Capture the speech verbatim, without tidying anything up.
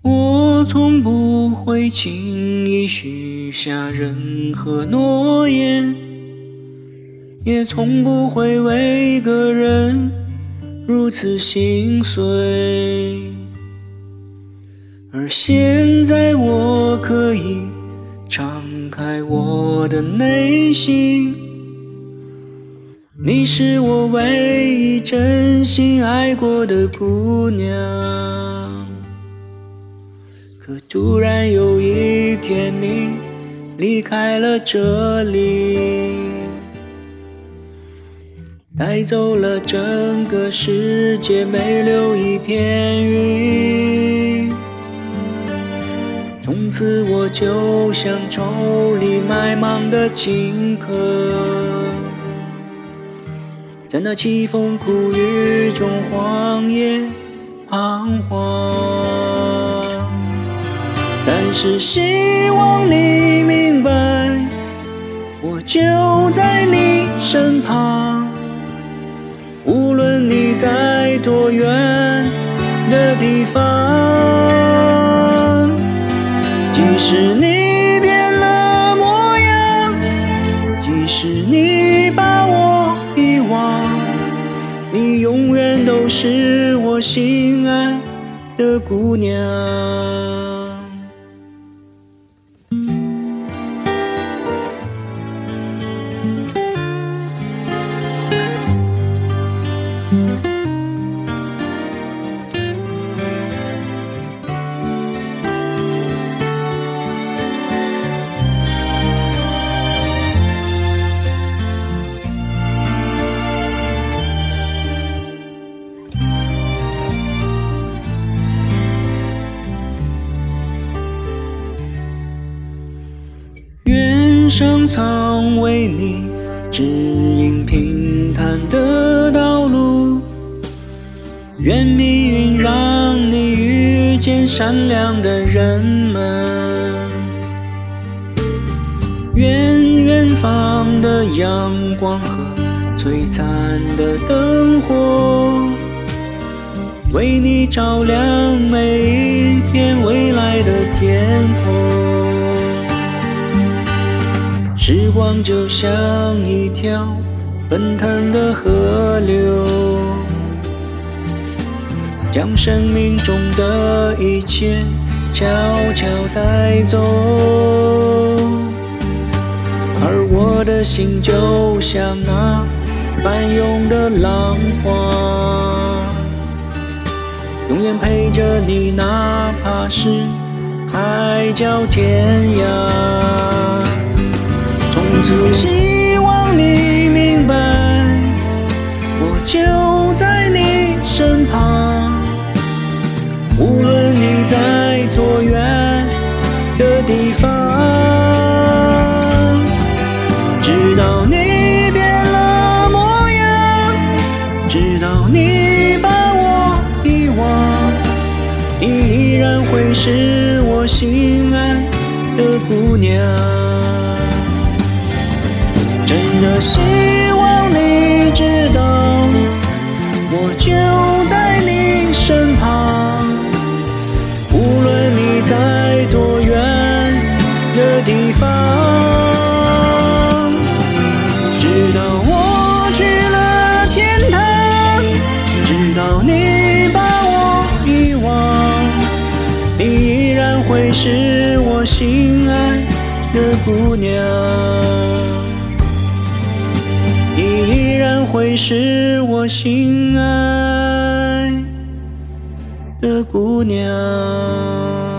我从不会轻易许下任何诺言，也从不会为个人如此心碎。而现在我可以敞开我的内心，你是我唯一真心爱过的姑娘。可突然有一天你离开了这里，带走了整个世界，没留一片云。从此我就像愁里埋芒的荆轲，在那凄风苦雨中荒野彷徨。但是希望你明白，我就在你身旁，无论你在多远的地方。即使你变了模样，即使你把我遗忘，你永远都是我心爱的姑娘。愿上苍为你指引平坦的道路，愿命运让你遇见善良的人们，愿远方的阳光和璀璨的灯火为你照亮每一片未来的天空。时光就像一条奔腾的河流，将生命中的一切悄悄带走，而我的心就像那翻涌的浪花，永远陪着你，哪怕是海角天涯。从此希望你明白，我就在你身旁，无论你在多远的地方。直到你变了模样，直到你把我遗忘，你依然会是我心爱的姑娘。真的希望你知道，我就在你身旁，无论你在多远的地方。直到我去了天堂，直到你把我遗忘，你依然会是我心爱的姑娘。依然会是我心爱的姑娘。